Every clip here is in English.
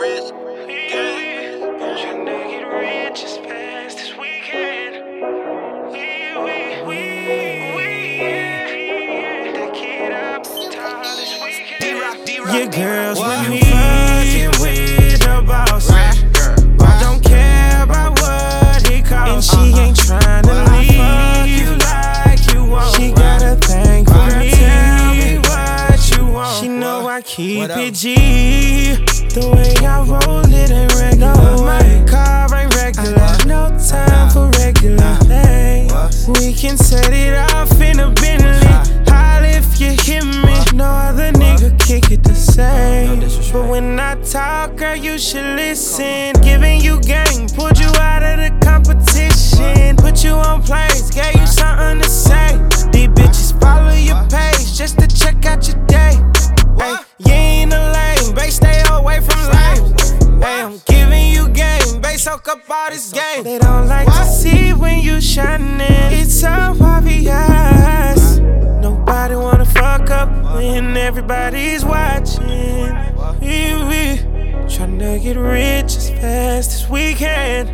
rich. Tryna get rich as fast as we can. Stack it up as tall as we can. Your girls with me, fucking with the boss. Don't care about what he costs. And she ain't tryna leave you like you want. She got a thing for me. Tell me what you want. She know I keep it G. The way I roll it ain't regular. No, my car ain't regular. No time for regular things. We can set it off in a Bentley. Holla if you hear me. No other nigga kick it the same. But when I talk, girl, you should listen. Giving you game, pulled you out of the competition. Put you on place, gave you something to say. These bitches follow your page just to check out your day. Ay, you ain't a lame, babe, stay away from lames. Ay, I'm giving you game, babe, soak up all this game. They don't like to see when you shining, it's so obvious. Nobody wanna fuck up when everybody's watching. We tryna get rich as fast as we can.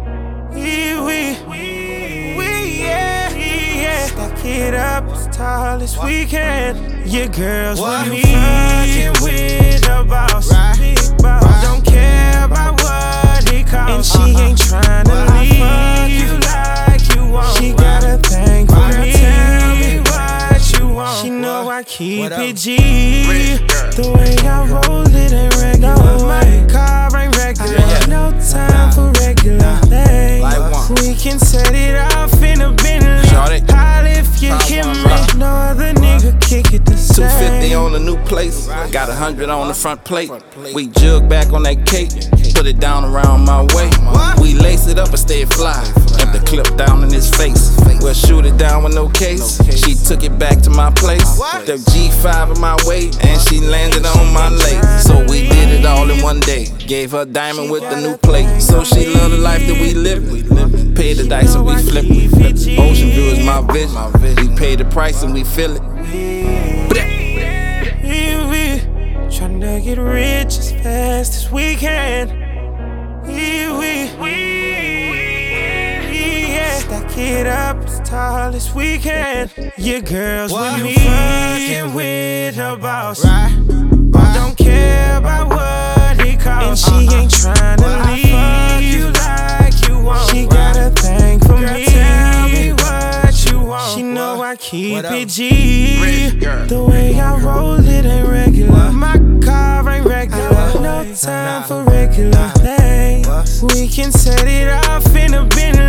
Stack it up as tall as we can. Your girls with me, fucking with the boss. Don't care about what he costs. And she ain't tryna leave you like you want. She got a thing for me. Tell me what you want. She know I keep it G. The way I roll it ain't regular. No, my car ain't regular. No time for regular things. We can set it off in a Bentley. Holla if you hear me. No other nigga kick it the same. 250 on the new place, got 100 on the front plate. We jug back on that cake, put it down around my way. We lace it up and stay fly, empty the clip down in his face. We'll shoot it down with no case. She took it back to my place. The G5 in my way, and she landed on my leg. So we did it all in one day. Gave her a diamond with the new plate. So she love the life that we live. Pay the dice and we flip it. Ocean view is my vision. We pay the price and we feel it. Tryna get rich as fast as we can. Stack it up as tall as we can. Your girls with me, fucking with her boss. Don't care about what he costs. And she ain't tryna leave you like you want. She got a thing for me. Tell me what you want. She know I keep it G. The way I roll it ain't regular. My car ain't regular. No time for regular things. We can set it off in a Bentley.